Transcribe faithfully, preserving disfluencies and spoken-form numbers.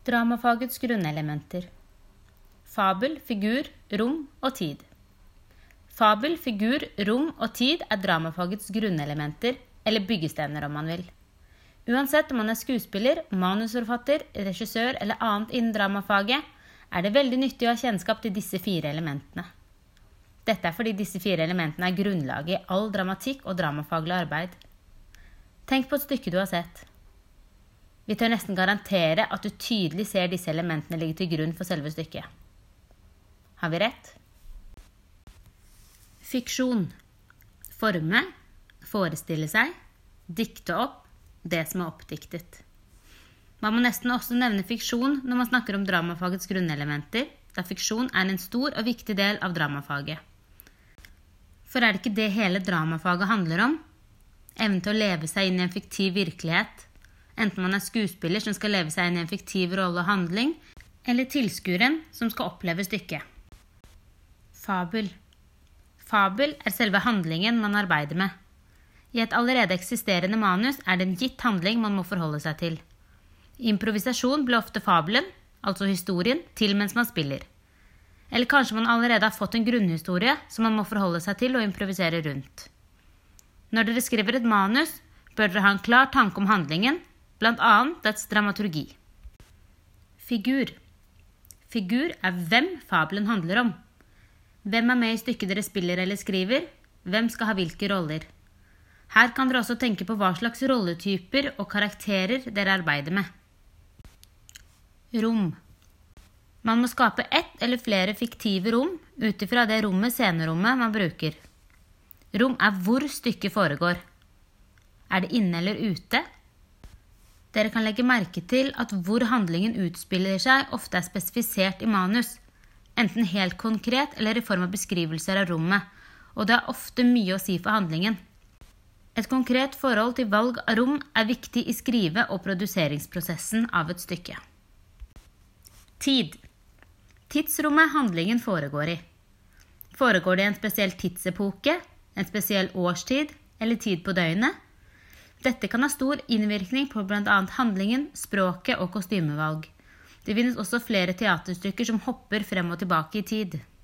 Dramafagets grunnelementer. Fabel, figur, rom og tid. Fabel, figur, rom og tid er dramafagets grunnelementer, eller byggestener om man vil. Uansett om man er skuespiller, manusforfatter, regissør eller annet innen dramafaget, er det veldig nyttig å ha kjennskap til disse fire elementene. Dette er fordi disse fire elementene er grunnlaget i all dramatikk og dramafaglig arbeid. Tenk på et stykke du har sett. Vi tør nesten garantere at du tydelig ser disse elementene ligge til grunn for selve stykket. Har vi rett? Fiksjon. Forme, forestille seg, dikte opp, det som er oppdiktet. Man må nesten også nevne fiksjon når man snakker om dramafagets grunnelementer, da fiksjon er en stor og viktig del av dramafaget. For er det ikke det hele dramafaget handler om? Evnen til å leve seg inn i en fiktiv virkelighet, enten man er skuespiller som skal leve seg inn i en fiktiv rolle og handling, eller tilskueren som skal oppleve stykket. Fabel. Fabel er selve handlingen man arbeider med. I et allerede eksisterende manus er det en gitt handling man må forholde seg til. I improvisasjon blir ofte fabelen, altså historien, til mens man spiller. Eller kanskje man allerede har fått en grunnhistorie som man må forholde seg til og improvisere rundt. Når dere skriver et manus, bør dere ha en klar tanke om handlingen, blant annet dets dramaturgi. Figur. Figur er hvem fabelen handler om. Hvem er med i stykket dere spiller eller skriver? Hvem skal ha hvilke roller? Her kan dere også tenke på hva slags rolletyper og karakterer dere arbeider med. Rom. Man må skape ett eller flere fiktive rom utifra det rommet scenerommet man bruker. Rom er hvor stykket foregår. Er det inne eller ute? Dere kan legge merke til at hvor handlingen utspiller seg ofte er spesifisert i manus, enten helt konkret eller i form av beskrivelser av rommet, og det er ofte mye å si for handlingen. Et konkret forhold til valg av rom er viktig i skrive- og produseringsprosessen av et stykke. Tid. Tidsrommet handlingen foregår i. Foregår det i en spesiell tidsepoke, en spesiell årstid eller tid på døgnet? Dette kan ha stor innvirkning på blant annet handlingen, språket og kostymevalg. Det finnes også flere teaterstykker som hopper frem og tilbake i tid.